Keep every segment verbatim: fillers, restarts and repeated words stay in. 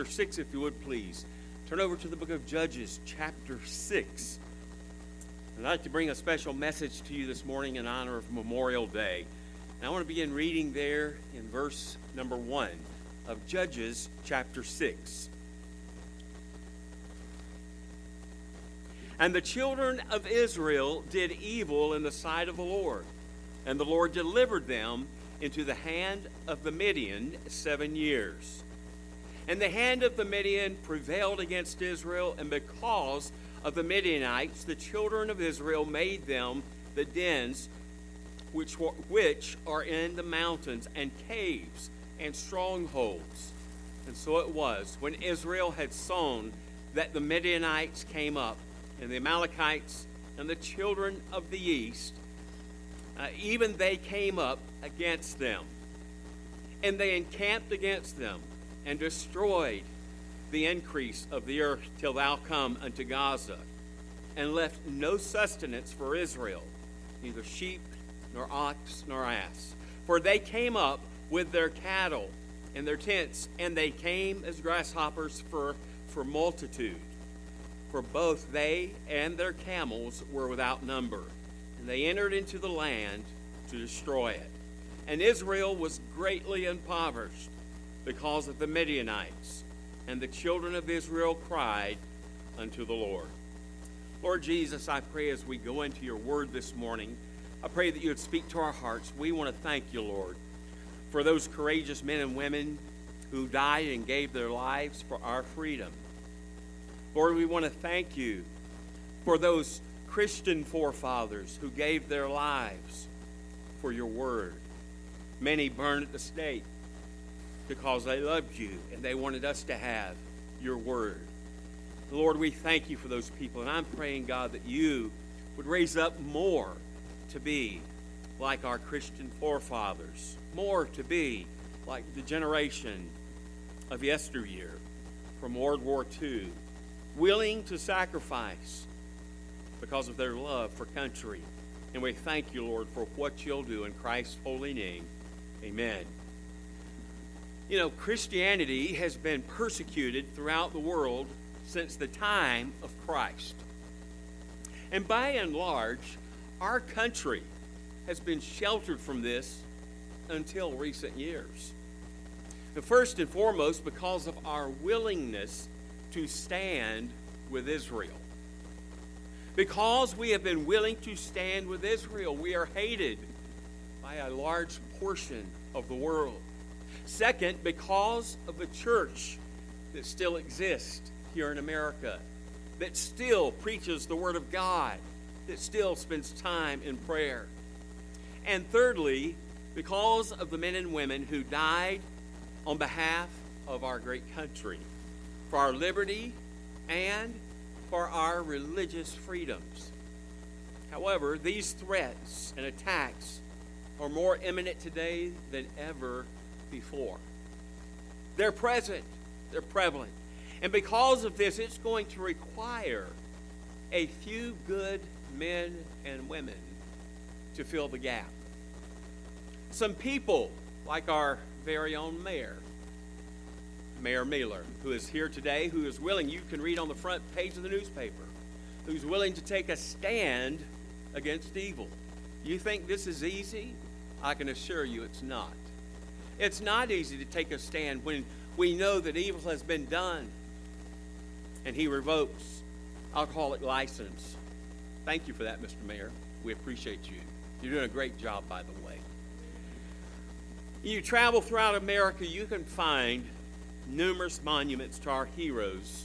six, if you would please. Turn over to the book of Judges, chapter six. I'd like to bring a special message to you this morning in honor of Memorial Day. And I want to begin reading there in verse number one of Judges, chapter six. And the children of Israel did evil in the sight of the Lord, and the Lord delivered them into the hand of the Midian seven years. And the hand of the Midian prevailed against Israel, and because of the Midianites, the children of Israel made them the dens which, which are in the mountains, and caves, and strongholds. And so it was, when Israel had sown, that the Midianites came up, and the Amalekites and the children of the east, uh, even they came up against them. And they encamped against them, and destroyed the increase of the earth till thou come unto Gaza, and left no sustenance for Israel, neither sheep, nor ox, nor ass. For they came up with their cattle and their tents, and they came as grasshoppers for, for multitude. For both they and their camels were without number, and they entered into the land to destroy it. And Israel was greatly impoverished because of the Midianites, and the children of Israel cried unto the Lord. Lord Jesus, I pray as we go into your word this morning, I pray that you would speak to our hearts. We want to thank you, Lord, for those courageous men and women who died and gave their lives for our freedom. Lord, we want to thank you for those Christian forefathers who gave their lives for your word. Many burned at the stake because they loved you and they wanted us to have your word. Lord, we thank you for those people, and I'm praying, God, that you would raise up more to be like our Christian forefathers, more to be like the generation of yesteryear from World War Two, willing to sacrifice because of their love for country. And we thank you, Lord, for what you'll do in Christ's holy name. Amen. You know, Christianity has been persecuted throughout the world since the time of Christ. And by and large, our country has been sheltered from this until recent years. And first and foremost, because of our willingness to stand with Israel. Because we have been willing to stand with Israel, we are hated by a large portion of the world. Second, because of the church that still exists here in America, that still preaches the Word of God, that still spends time in prayer. And thirdly, because of the men and women who died on behalf of our great country, for our liberty and for our religious freedoms. However, these threats and attacks are more imminent today than ever before. They're present, they're prevalent. And because of this, it's going to require a few good men and women to fill the gap. Some people, like our very own mayor, Mayor Miller, who is here today, who is willing, you can read on the front page of the newspaper, who's willing to take a stand against evil. You think this is easy? I can assure you it's not. It's not easy to take a stand when we know that evil has been done and he revokes alcoholic license. Thank you for that, Mister Mayor. We appreciate you. You're doing a great job, by the way. You travel throughout America, you can find numerous monuments to our heroes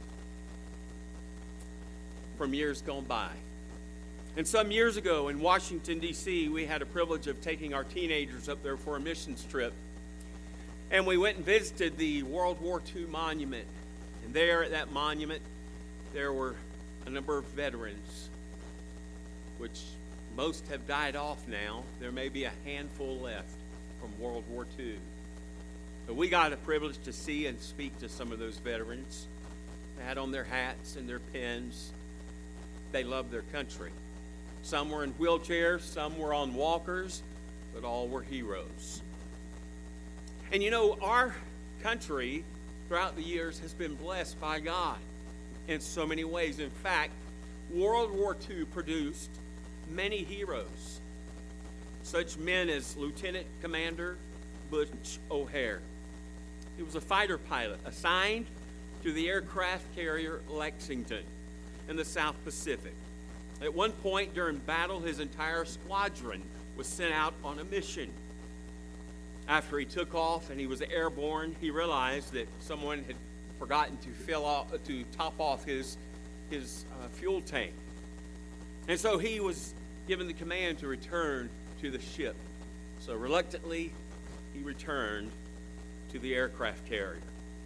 from years gone by. And some years ago in Washington, D C, we had a privilege of taking our teenagers up there for a missions trip. And we went and visited the World War Two monument. And there at that monument, there were a number of veterans, which most have died off now. There may be a handful left from World War Two. But we got a privilege to see and speak to some of those veterans. They had on their hats and their pins. They loved their country. Some were in wheelchairs, some were on walkers, but all were heroes. And you know, our country throughout the years has been blessed by God in so many ways. In fact, World War Two produced many heroes, such men as Lieutenant Commander Butch O'Hare. He was a fighter pilot assigned to the aircraft carrier Lexington in the South Pacific. At one point during battle, his entire squadron was sent out on a mission. After he took off and he was airborne, he realized that someone had forgotten to fill off, to top off his, his uh, fuel tank. And so he was given the command to return to the ship. So reluctantly, he returned to the aircraft carrier.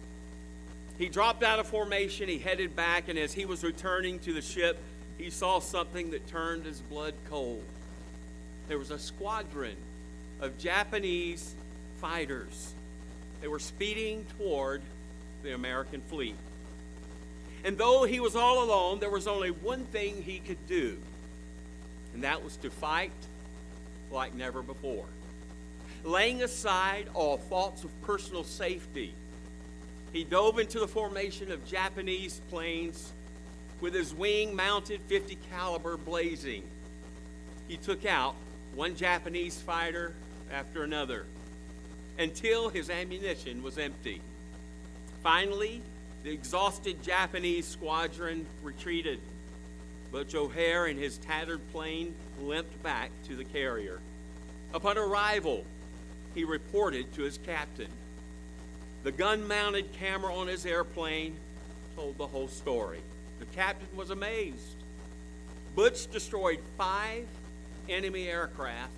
He dropped out of formation, he headed back, and as he was returning to the ship, he saw something that turned his blood cold. There was a squadron of Japanese fighters. They were speeding toward the American fleet. And though he was all alone, there was only one thing he could do, and that was to fight like never before. Laying aside all thoughts of personal safety, he dove into the formation of Japanese planes with his wing-mounted fifty caliber blazing. He took out one Japanese fighter after another until his ammunition was empty. Finally, the exhausted Japanese squadron retreated. Butch O'Hare and his tattered plane limped back to the carrier. Upon arrival, he reported to his captain. The gun-mounted camera on his airplane told the whole story. The captain was amazed. Butch destroyed five enemy aircraft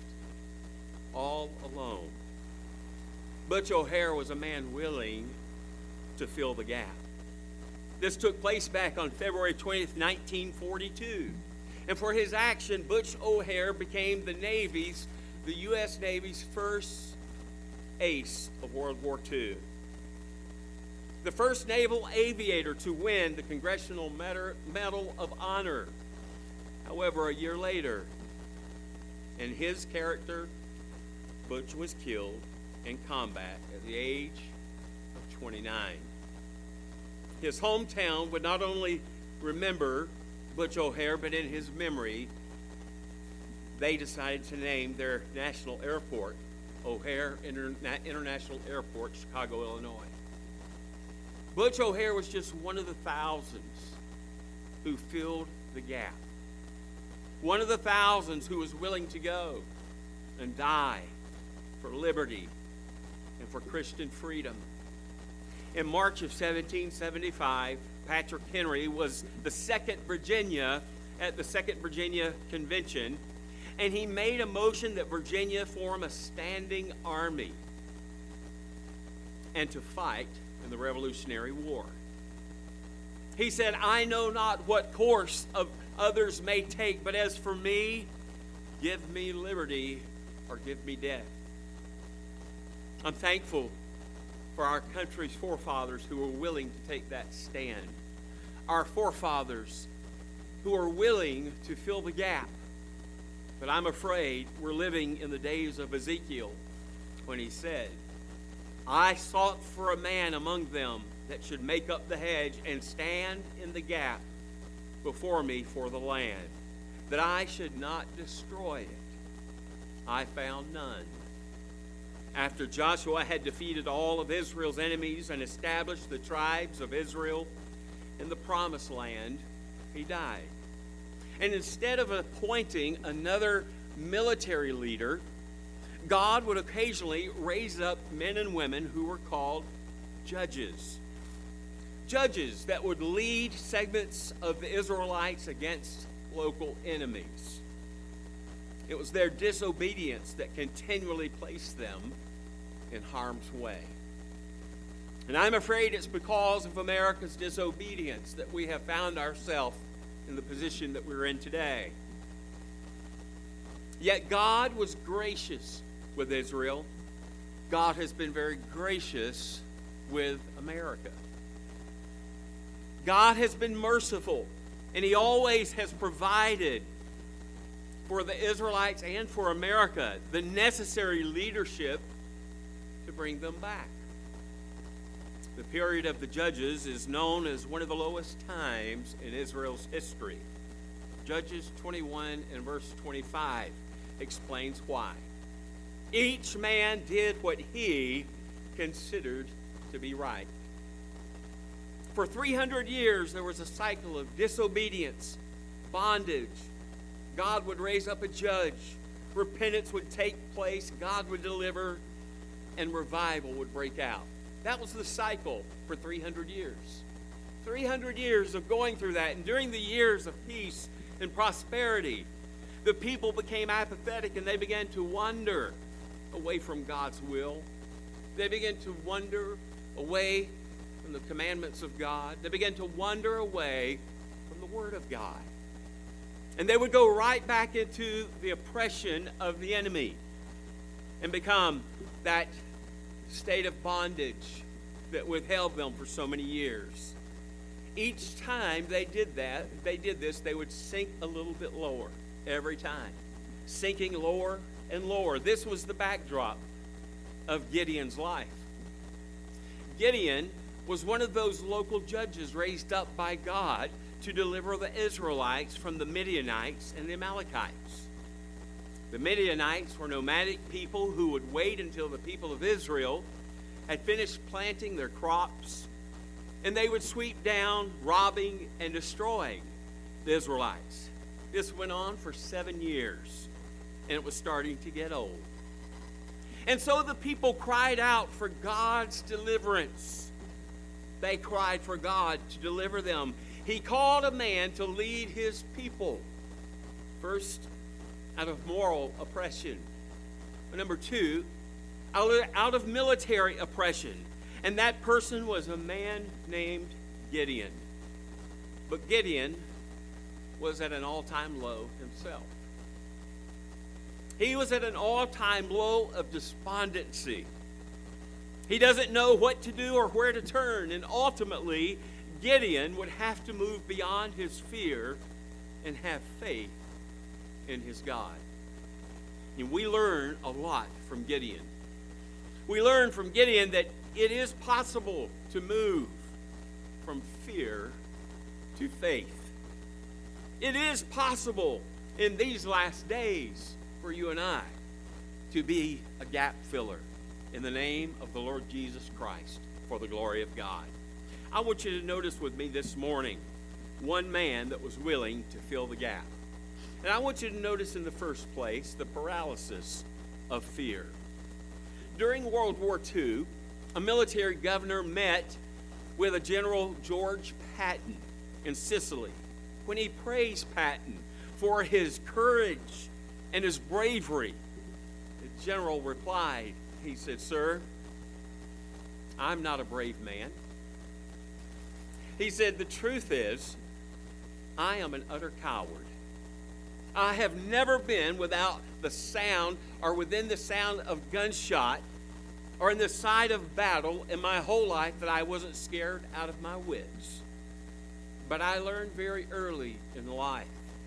all alone. Butch O'Hare was a man willing to fill the gap. This took place back on February twentieth, nineteen forty-two. And for his action, Butch O'Hare became the Navy's, the U S Navy's first ace of World War Two. The first naval aviator to win the Congressional Medal of Honor. However, a year later, in his character, Butch was killed in combat at the age of twenty-nine. His hometown would not only remember Butch O'Hare, but in his memory, they decided to name their national airport O'Hare Interna- International Airport, Chicago, Illinois. Butch O'Hare was just one of the thousands who filled the gap. One of the thousands who was willing to go and die for liberty and for Christian freedom. In March of seventeen seventy-five, Patrick Henry was the second Virginia at the Second Virginia Convention, and he made a motion that Virginia form a standing army and to fight in the Revolutionary War. He said, "I know not what course of others may take, but as for me, give me liberty or give me death." I'm thankful for our country's forefathers who were willing to take that stand. Our forefathers who are willing to fill the gap. But I'm afraid we're living in the days of Ezekiel when he said, "I sought for a man among them that should make up the hedge and stand in the gap before me for the land, that I should not destroy it. I found none." After Joshua had defeated all of Israel's enemies and established the tribes of Israel in the promised land, he died. And instead of appointing another military leader, God would occasionally raise up men and women who were called judges. Judges that would lead segments of the Israelites against local enemies. It was their disobedience that continually placed them in harm's way. And I'm afraid it's because of America's disobedience that we have found ourselves in the position that we're in today. Yet God was gracious with Israel. God has been very gracious with America. God has been merciful, and He always has provided for the Israelites and for America the necessary leadership to bring them back. The period of the Judges is known as one of the lowest times in Israel's history. Judges twenty-one and verse twenty-five explains why. Each man did what he considered to be right. For three hundred years, there was a cycle of disobedience, bondage. God would raise up a judge. Repentance would take place. God would deliver, and revival would break out. That was the cycle for three hundred years. three hundred years of going through that. And during the years of peace and prosperity, the people became apathetic and they began to wander away from God's will. They began to wander away from the commandments of God. They began to wander away from the Word of God. And they would go right back into the oppression of the enemy and become that state of bondage that withheld them for so many years. Each time they did that, they did this, they would sink a little bit lower every time, sinking lower and lower. This was the backdrop of Gideon's life. Gideon was one of those local judges raised up by God to deliver the Israelites from the Midianites and the Amalekites. The Midianites were nomadic people who would wait until the people of Israel had finished planting their crops, and they would sweep down, robbing and destroying the Israelites. This went on for seven years, and it was starting to get old. And so the people cried out for God's deliverance. They cried for God to deliver them. He called a man to lead his people. First, out of moral oppression. Number two, out of military oppression. And that person was a man named Gideon. But Gideon was at an all-time low himself. He was at an all-time low of despondency. He doesn't know what to do or where to turn. And ultimately, Gideon would have to move beyond his fear and have faith in his God. And we learn a lot from Gideon. We learn from Gideon that it is possible to move from fear to faith. It is possible in these last days for you and I to be a gap filler in the name of the Lord Jesus Christ for the glory of God. I want you to notice with me this morning one man that was willing to fill the gap. And I want you to notice in the first place the paralysis of fear. During World War Two, a military governor met with a General George Patton in Sicily. When he praised Patton for his courage and his bravery, the general replied, he said, "Sir, I'm not a brave man." He said, "The truth is, I am an utter coward. I have never been without the sound or within the sound of gunshot or in the sight of battle in my whole life that I wasn't scared out of my wits. But I learned very early in life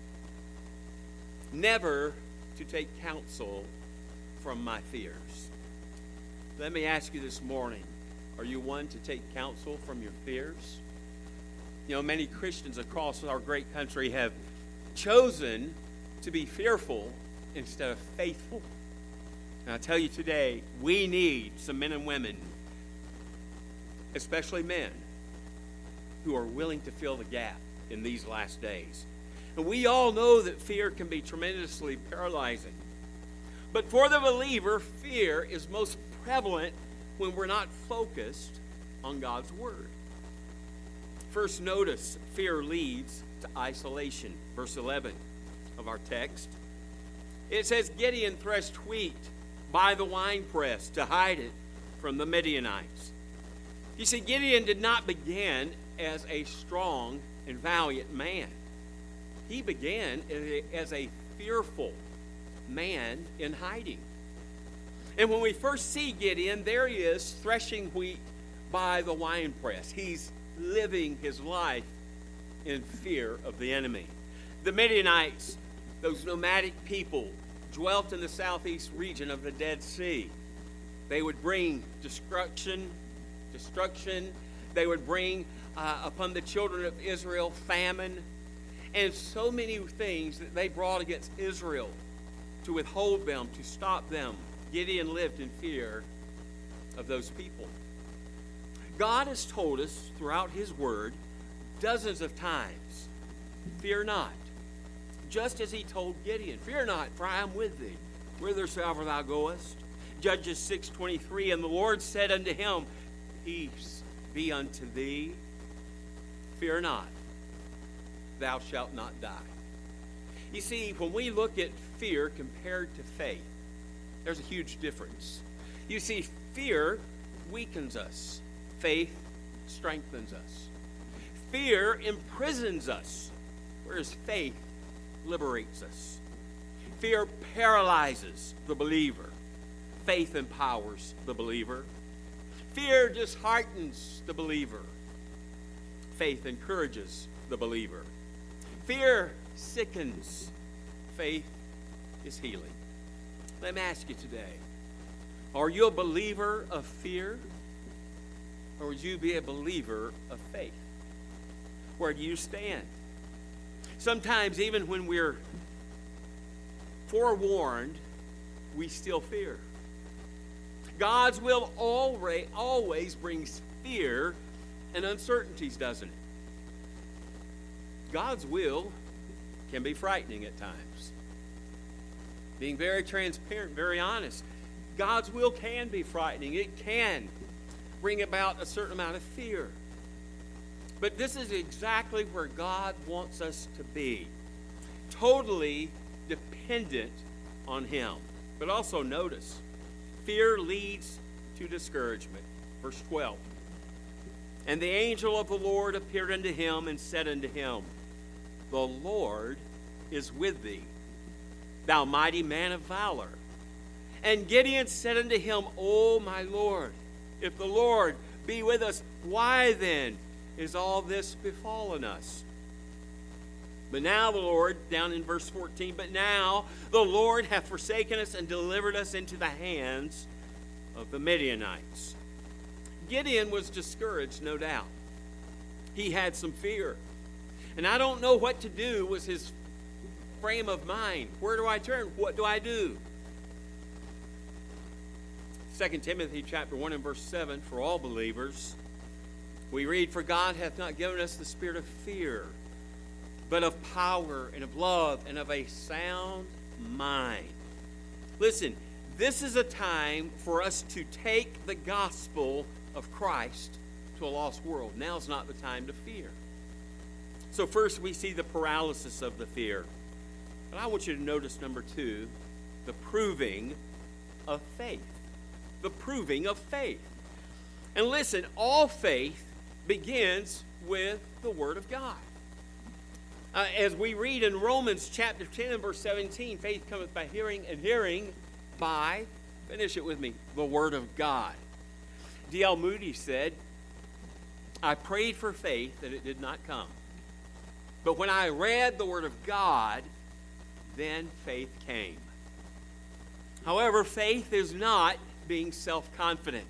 never to take counsel from my fears." Let me ask you this morning, are you one to take counsel from your fears? You know, many Christians across our great country have chosen to be fearful instead of faithful. And I tell you today, we need some men and women, especially men, who are willing to fill the gap in these last days. And we all know that fear can be tremendously paralyzing. But for the believer, fear is most prevalent when we're not focused on God's Word. First, notice fear leads to isolation. Verse eleven of our text. It says, Gideon threshed wheat by the winepress to hide it from the Midianites. You see, Gideon did not begin as a strong and valiant man. He began as a fearful man in hiding. And when we first see Gideon, there he is threshing wheat by the winepress. He's living his life in fear of the enemy. The Midianites, those nomadic people, dwelt in the southeast region of the Dead Sea. They would bring destruction destruction. They would bring uh, upon the children of Israel famine, and so many things that they brought against Israel to withhold them, to stop them. Gideon lived in fear of those people. God has told us throughout his word dozens of times, fear not. Just as he told Gideon, fear not, for I am with thee, whithersoever thou goest. Judges six twenty-three, and the Lord said unto him, peace be unto thee. Fear not, thou shalt not die. You see, when we look at fear compared to faith, there's a huge difference. You see, fear weakens us. Faith strengthens us. Fear imprisons us, whereas faith liberates us. Fear paralyzes the believer. Faith empowers the believer. Fear disheartens the believer. Faith encourages the believer. Fear sickens. Faith is healing. Let me ask you today, are you a believer of fear, or would you be a believer of faith? Where do you stand? Sometimes even when we're forewarned, we still fear. God's will always, always brings fear and uncertainties, doesn't it? God's will can be frightening at times. Being very transparent, very honest, God's will can be frightening. It can bring about a certain amount of fear. But this is exactly where God wants us to be. Totally dependent on him. But also notice, fear leads to discouragement. Verse twelve. And the angel of the Lord appeared unto him and said unto him, the Lord is with thee, thou mighty man of valor. And Gideon said unto him, O my Lord, if the Lord be with us, why then is all this befallen us? But now the Lord, down in verse fourteen, but now the Lord hath forsaken us and delivered us into the hands of the Midianites. Gideon was discouraged, no doubt. He had some fear. And I don't know what to do was his frame of mind. Where do I turn? What do I do? Second Timothy chapter one and verse seven, for all believers, we read, for God hath not given us the spirit of fear, but of power and of love and of a sound mind. Listen, this is a time for us to take the gospel of Christ to a lost world. Now's not the time to fear. So first we see the paralysis of the fear. But I want you to notice number two, the proving of faith. The proving of faith. And listen, all faith begins with the Word of God. Uh, as we read in Romans chapter ten and verse seventeen, faith cometh by hearing, and hearing by, finish it with me, the Word of God. D L Moody said, I prayed for faith that it did not come. But when I read the Word of God, then faith came. However, faith is not being self-confident.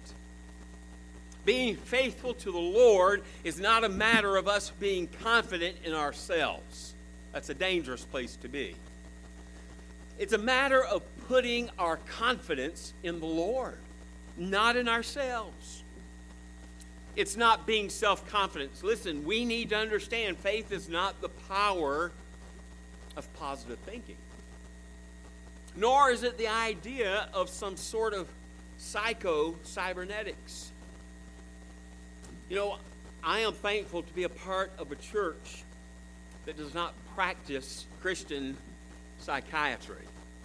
Being faithful to the Lord is not a matter of us being confident in ourselves. That's a dangerous place to be. It's a matter of putting our confidence in the Lord, not in ourselves. It's not being self-confident. Listen, we need to understand faith is not the power of positive thinking. Nor is it the idea of some sort of psycho-cybernetics. You know, I am thankful to be a part of a church that does not practice Christian psychiatry.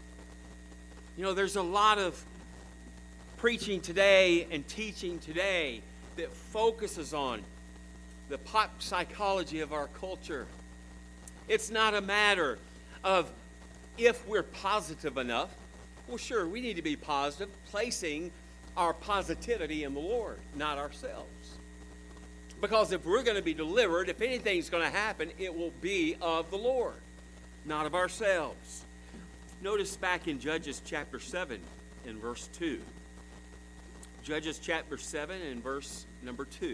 You know, there's a lot of preaching today and teaching today that focuses on the pop psychology of our culture. It's not a matter of if we're positive enough. Well, sure, we need to be positive, placing our positivity in the Lord, not ourselves. Because if we're going to be delivered, if anything's going to happen, it will be of the Lord, not of ourselves. Notice back in Judges chapter seven in verse two. Judges chapter seven and verse number two.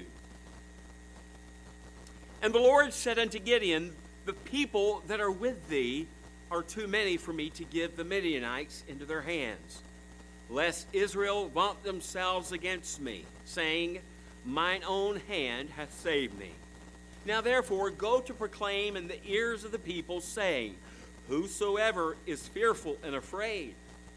And the Lord said unto Gideon, the people that are with thee are too many for me to give the Midianites into their hands, lest Israel vaunt themselves against me, saying, mine own hand hath saved me. Now therefore go to proclaim in the ears of the people, saying, whosoever is fearful and afraid,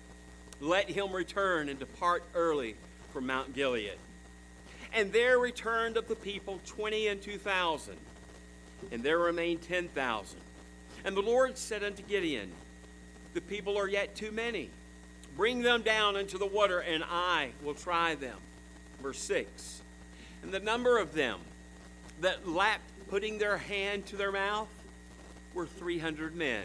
let him return and depart early from Mount Gilead. And there returned of the people twenty and two thousand, and there remained ten thousand. And the Lord said unto Gideon, the people are yet too many. Bring them down into the water, and I will try them. Verse six. And the number of them that lapped, putting their hand to their mouth, were three hundred men.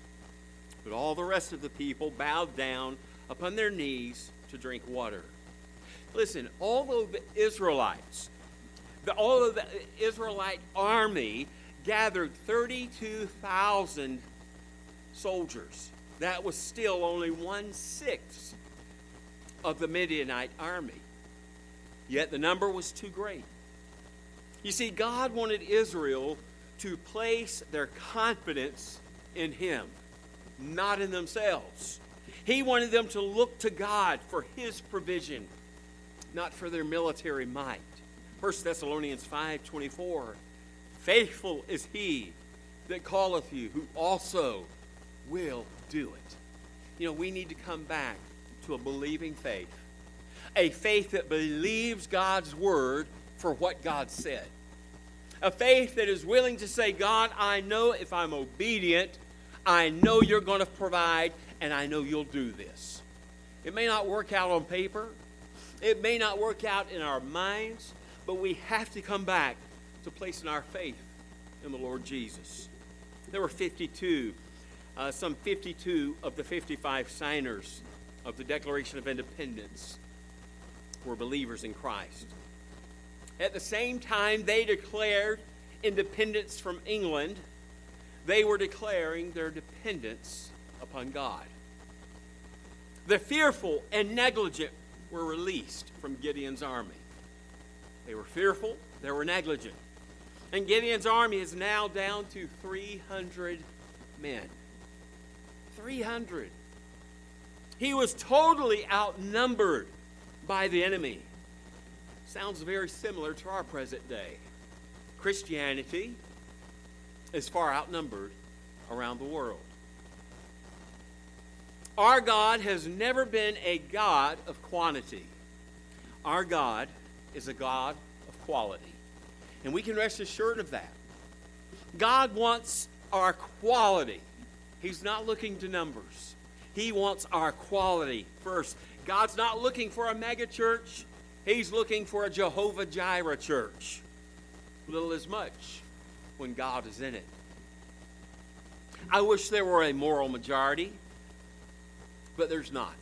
But all the rest of the people bowed down upon their knees to drink water. Listen, although the Israelites, the, although the Israelite army gathered thirty-two thousand soldiers, that was still only one-sixth of the Midianite army. Yet the number was too great. You see, God wanted Israel to place their confidence in Him, not in themselves. He wanted them to look to God for His provision, not for their military might. First Thessalonians five twenty-four, faithful is He that calleth you, who also will do it. You know, we need to come back to a believing faith. A faith that believes God's word for what God said. A faith that is willing to say, God, I know if I'm obedient, I know you're going to provide, and I know you'll do this. It may not work out on paper. It may not work out in our minds, but we have to come back to placing our faith in the Lord Jesus. There were fifty-two, uh, some fifty-two of the fifty-five signers of the Declaration of Independence were believers in Christ. At the same time they declared independence from England, they were declaring their dependence upon God. The fearful and negligent were released from Gideon's army. They were fearful, they were negligent. And Gideon's army is now down to three hundred men. three hundred. He was totally outnumbered by the enemy. Sounds very similar to our present day. Christianity is far outnumbered around the world. Our God has never been a God of quantity. Our God is a God of quality. And we can rest assured of that. God wants our quality. He's not looking to numbers. He wants our quality first. God's not looking for a mega church. He's looking for a Jehovah-Jireh church. Little as much when God is in it. I wish there were a moral majority, but there's not.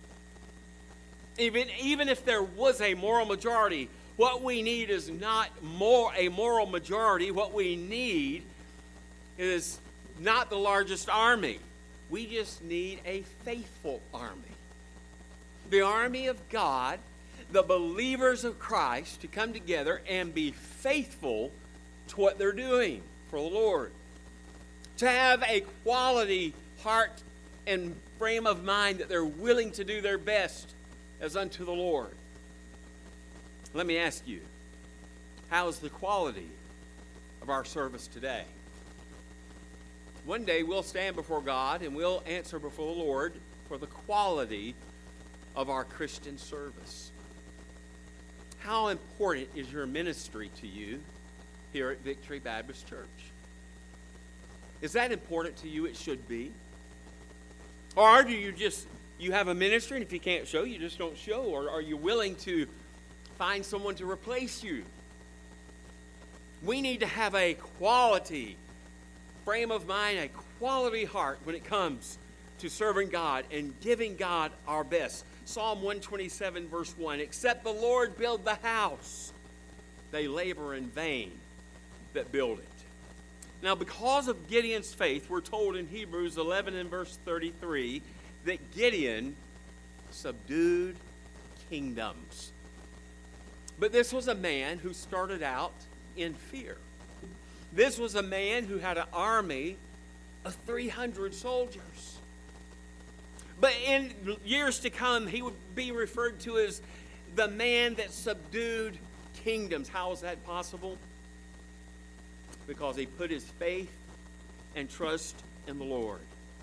Even, even if there was a moral majority, what we need is not more a moral majority. What we need is not the largest army. We just need a faithful army. The army of God, the believers of Christ, to come together and be faithful to what they're doing for the Lord. To have a quality heart and frame of mind that they're willing to do their best as unto the Lord. Let me ask you, how is the quality of our service today? One day we'll stand before God and we'll answer before the Lord for the quality of our Christian service. How important is your ministry to you here at Victory Baptist Church? Is that important to you? It should be. Or do you just, you have a ministry, and if you can't show, you just don't show? Or are you willing to find someone to replace you? We need to have a quality frame of mind, a quality heart when it comes to serving God and giving God our best. Psalm one twenty-seven verse one, except the Lord build the house, they labor in vain that build it. Now, because of Gideon's faith, we're told in Hebrews eleven and verse thirty-three that Gideon subdued kingdoms. But this was a man who started out in fear. This was a man who had an army of three hundred soldiers. But in years to come, he would be referred to as the man that subdued kingdoms. How is that possible? Because he put his faith and trust in the Lord.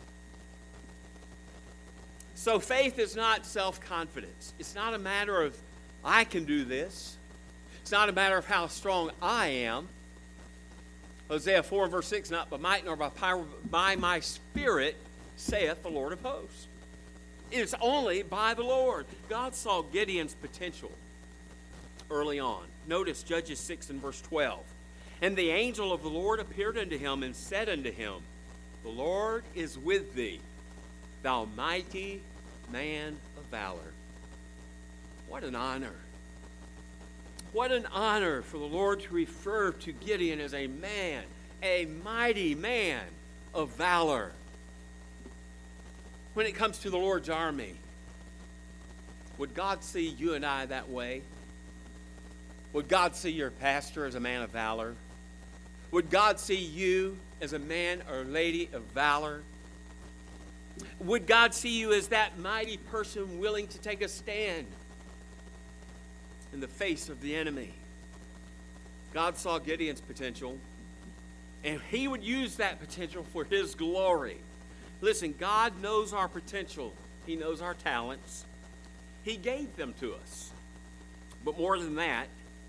So faith is not self-confidence. It's not a matter of, I can do this. It's not a matter of how strong I am. Hosea four verse six, not by might nor by power, but by my spirit, saith the Lord of hosts. It's only by the Lord. God saw Gideon's potential early on. Notice Judges six and verse twelve. And the angel of the Lord appeared unto him and said unto him, the Lord is with thee, thou mighty man of valor. What an honor. What an honor for the Lord to refer to Gideon as a man, a mighty man of valor. When it comes to the Lord's army, would God see you and I that way? Would God see your pastor as a man of valor? Would God see you as a man or lady of valor? Would God see you as that mighty person willing to take a stand in the face of the enemy? God saw Gideon's potential, and he would use that potential for his glory. Listen, God knows our potential. He knows our talents. He gave them to us. But more than that,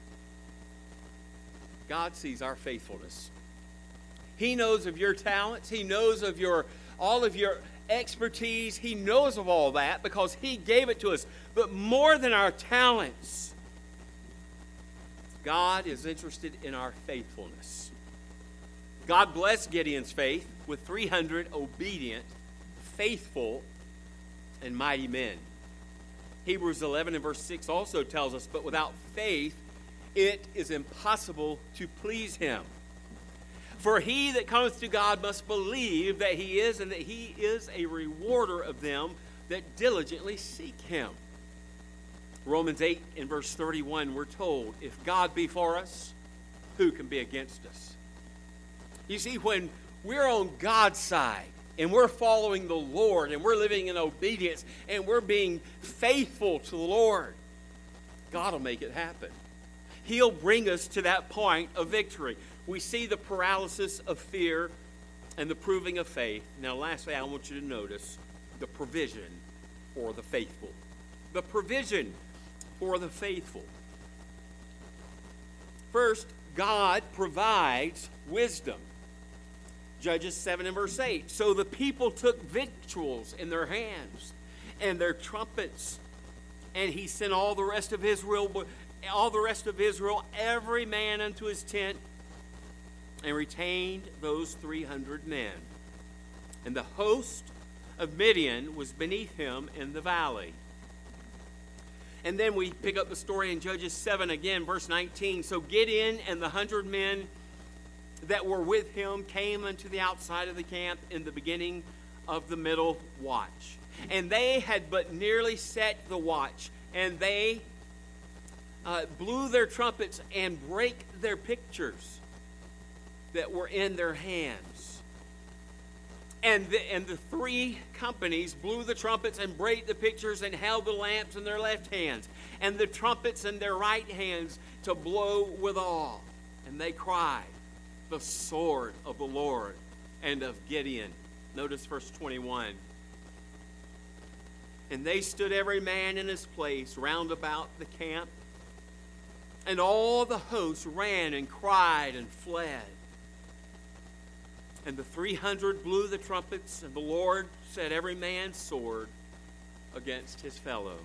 God sees our faithfulness. He knows of your talents. He knows of your all of your expertise. He knows of all that because he gave it to us. But more than our talents, God is interested in our faithfulness. God blessed Gideon's faith with three hundred obedient, faithful, and mighty men. Hebrews eleven and verse six also tells us, but without faith it is impossible to please him. For he that cometh to God must believe that he is, and that he is a rewarder of them that diligently seek him. Romans eight and verse thirty-one, we're told, if God be for us, who can be against us? You see, when we're on God's side, and we're following the Lord, and we're living in obedience, and we're being faithful to the Lord, God will make it happen. He'll bring us to that point of victory. We see the paralysis of fear and the proving of faith. Now, lastly, I want you to notice the provision for the faithful. The provision for the faithful. First, God provides wisdom. Judges seven and verse eight. So the people took victuals in their hands and their trumpets, and he sent all the rest of Israel, all the rest of Israel, every man unto his tent, and retained those three hundred men. And the host of Midian was beneath him in the valley. And then we pick up the story in Judges seven again, verse nineteen. So Gideon and the hundred men that were with him came unto the outside of the camp in the beginning of the middle watch. And they had but nearly set the watch, and they uh, blew their trumpets and brake their pictures that were in their hands. And the, and the three companies blew the trumpets and brake the pictures and held the lamps in their left hands, and the trumpets in their right hands to blow withal. And they cried, the sword of the Lord and of Gideon. Notice verse twenty-one. And they stood every man in his place round about the camp, and all the host ran and cried and fled. And the three hundred blew the trumpets, and the Lord set every man's sword against his fellow.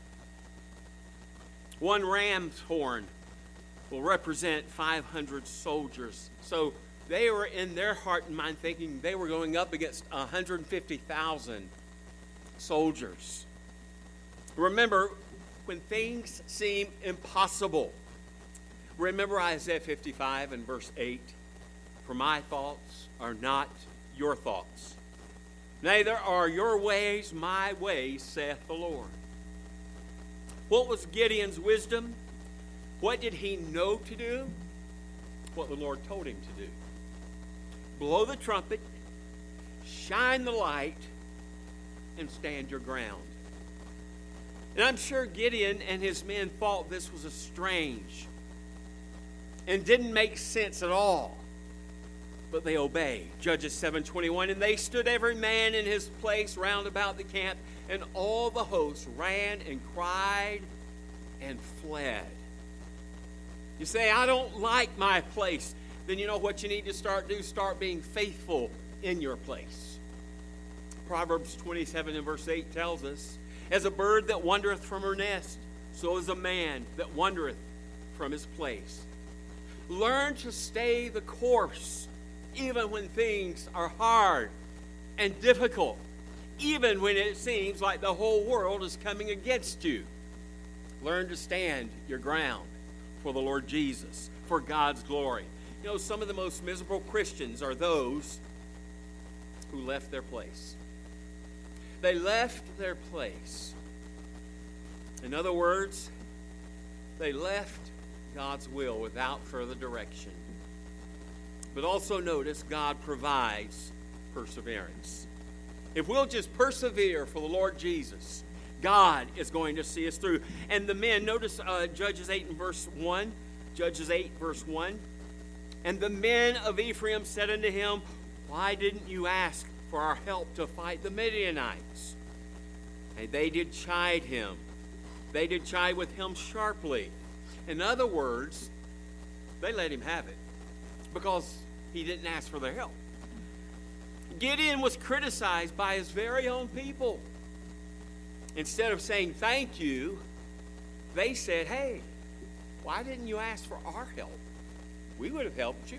One ram's horn will represent five hundred soldiers. So they were in their heart and mind thinking they were going up against one hundred fifty thousand soldiers. Remember, when things seem impossible, remember Isaiah fifty-five and verse eight. For my thoughts are not your thoughts, neither are your ways my ways, saith the Lord. What was Gideon's wisdom? What did he know to do? What the Lord told him to do. Blow the trumpet, shine the light, and stand your ground. And I'm sure Gideon and his men thought this was a strange and didn't make sense at all. But they obeyed. Judges seven twenty-one, and they stood every man in his place round about the camp, and all the hosts ran and cried and fled. You say, I don't like my place. Then you know what you need to start do? Start being faithful in your place. Proverbs twenty-seven and verse eight tells us, as a bird that wandereth from her nest, so is a man that wandereth from his place. Learn to stay the course, even when things are hard and difficult, even when it seems like the whole world is coming against you. Learn to stand your ground for the Lord Jesus, for God's glory. You know, some of the most miserable Christians are those who left their place. They left their place. In other words, they left God's will without further direction. But also notice God provides perseverance. If we'll just persevere for the Lord Jesus, God is going to see us through. And the men, notice uh, Judges eight and verse one. Judges eight verse one. And the men of Ephraim said unto him, why didn't you ask for our help to fight the Midianites? And they did chide him. They did chide with him sharply. In other words, they let him have it because he didn't ask for their help. Gideon was criticized by his very own people. Instead of saying thank you, they said, hey, why didn't you ask for our help? We would have helped you.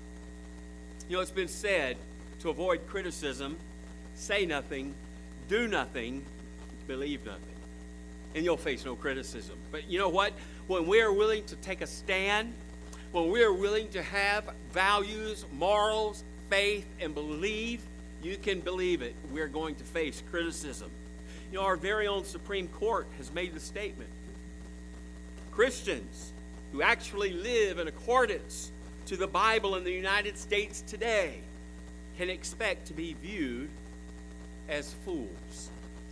You know, it's been said, to avoid criticism, say nothing, do nothing, believe nothing. And you'll face no criticism. But you know what? When we are willing to take a stand, when we are willing to have values, morals, faith, and believe, you can believe it, we're going to face criticism. You know, our very own Supreme Court has made the statement. Christians who actually live in accordance to the Bible in the United States today can expect to be viewed as fools.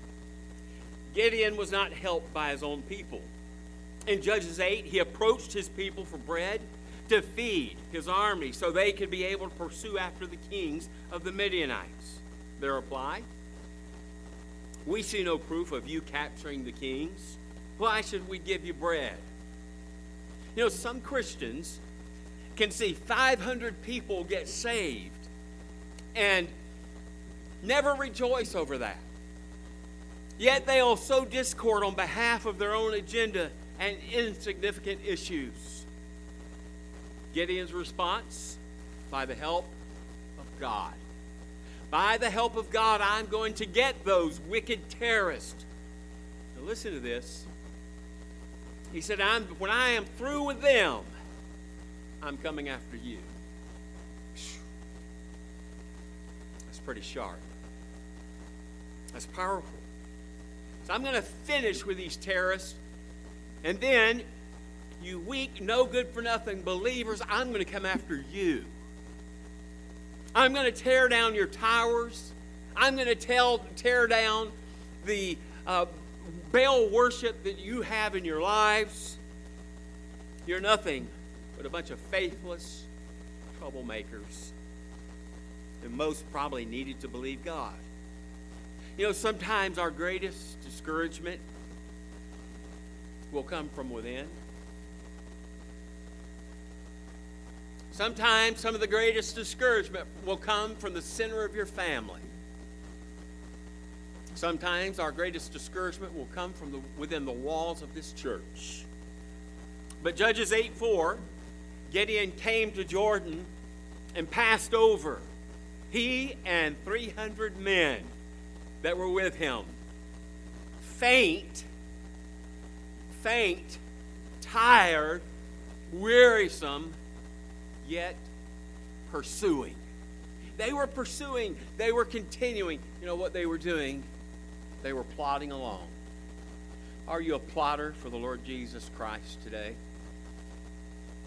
Gideon was not helped by his own people. In Judges eight, he approached his people for bread to feed his army so they could be able to pursue after the kings of the Midianites. Their reply, we see no proof of you capturing the kings. Why should we give you bread? You know, some Christians can see five hundred people get saved and never rejoice over that. Yet they'll sow discord on behalf of their own agenda and insignificant issues. Gideon's response, by the help of God. By the help of God, I'm going to get those wicked terrorists. Now listen to this. He said, I'm, when I am through with them, I'm coming after you. That's pretty sharp. That's powerful. So I'm going to finish with these terrorists. And then, you weak, no good for nothing believers, I'm going to come after you. I'm going to tear down your towers. I'm going to tell, tear down the uh, Baal worship that you have in your lives. You're nothing but a bunch of faithless troublemakers. And most probably needed to believe God. You know, sometimes our greatest discouragement will come from within. Sometimes some of the greatest discouragement will come from the center of your family. Sometimes our greatest discouragement will come from the, within the walls of this church. But Judges eight four, Gideon came to Jordan and passed over, he and three hundred men that were with him. Faint, faint, tired, wearisome, yet pursuing. They were pursuing. They were continuing. You know what they were doing? They were plodding along. Are you a plotter for the Lord Jesus Christ today?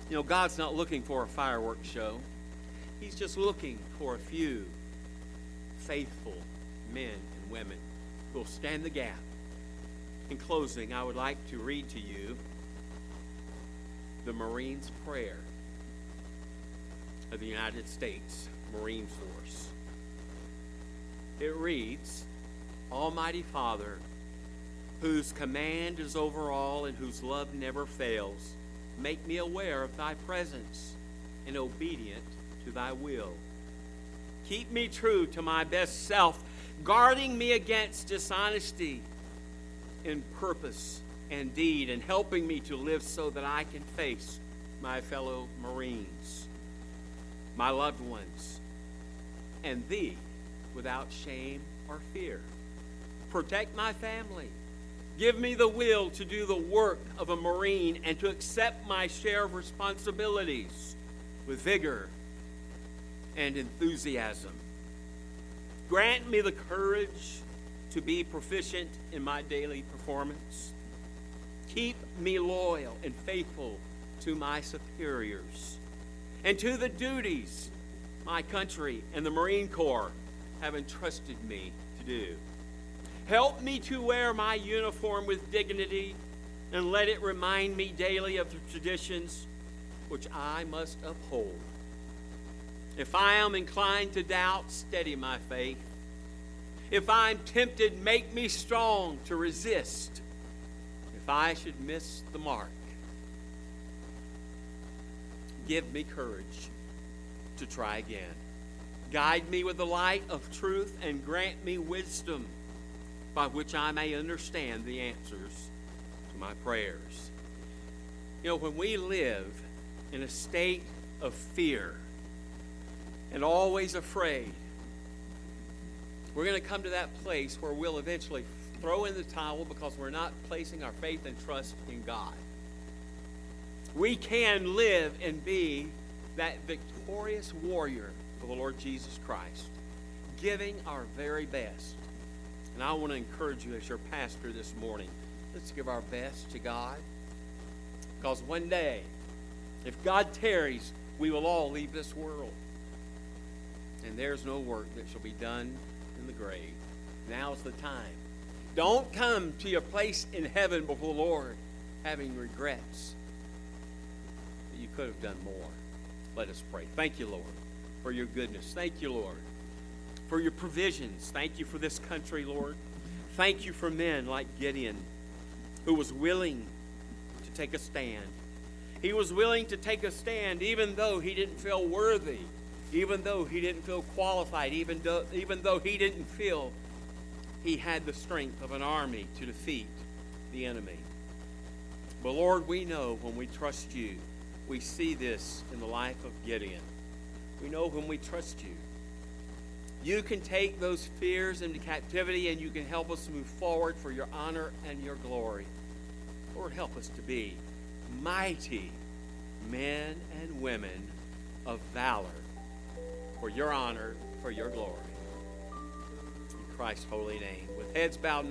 You know, God's not looking for a fireworks show. He's just looking for a few faithful men and women who will stand the gap. In closing, I would like to read to you the Marine's prayer of the United States Marine Force. It reads, Almighty Father, whose command is over all and whose love never fails, make me aware of thy presence and obedient to thy will. Keep me true to my best self, guarding me against dishonesty in purpose and deed, and helping me to live so that I can face my fellow Marines, my loved ones, and thee without shame or fear. Protect my family. Give me the will to do the work of a Marine and to accept my share of responsibilities with vigor and enthusiasm. Grant me the courage to be proficient in my daily performance. Keep me loyal and faithful to my superiors and to the duties my country and the Marine Corps have entrusted me to do. Help me to wear my uniform with dignity, and let it remind me daily of the traditions which I must uphold. If I am inclined to doubt, steady my faith. If I'm tempted, make me strong to resist. If I should miss the mark, give me courage to try again. Guide me with the light of truth and grant me wisdom by which I may understand the answers to my prayers. You know, when we live in a state of fear and always afraid, we're going to come to that place where we'll eventually throw in the towel because we're not placing our faith and trust in God. We can live and be that victorious warrior for the Lord Jesus Christ, giving our very best. And I want to encourage you as your pastor this morning, let's give our best to God. Because one day, if God tarries, we will all leave this world. And there's no work that shall be done in the grave. Now's the time. Don't come to your place in heaven before the Lord having regrets that you could have done more. Let us pray. Thank you, Lord, for your goodness. Thank you, Lord, for your provisions. Thank you for this country, Lord. Thank you for men like Gideon, who was willing to take a stand. He was willing to take a stand even though he didn't feel worthy, even though he didn't feel qualified, even though, even though he didn't feel he had the strength of an army to defeat the enemy. But Lord, we know when we trust you, we see this in the life of Gideon. We know when we trust you, you can take those fears into captivity and you can help us move forward for your honor and your glory. Lord, help us to be mighty men and women of valor for your honor, for your glory. In Christ's holy name. With heads bowed